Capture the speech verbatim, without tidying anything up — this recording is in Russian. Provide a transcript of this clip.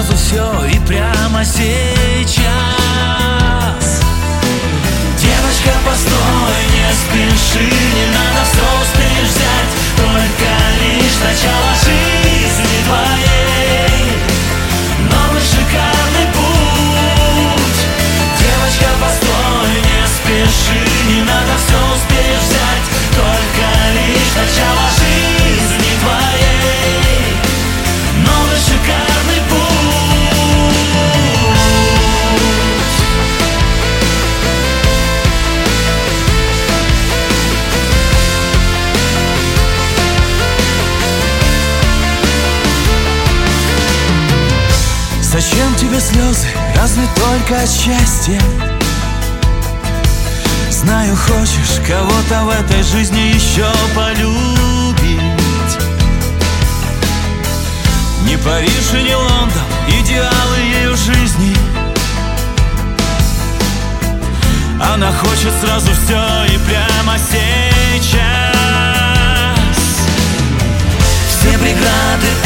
сразу все и прямо сейчас. Девочка, постой, не спеши, не надо все успеешь взять, только лишь начало жизни твоей, новый шикарный путь. Девочка, постой, не спеши, не надо все успеешь взять, только лишь начало жизни твоей, новый шикарный путь. Зачем тебе слезы, разве только от счастья? Знаю, хочешь кого-то в этой жизни еще полюбить. Не Париж и не Лондон, идеалы ее жизни. Она хочет сразу все и прямо сейчас. Все преграды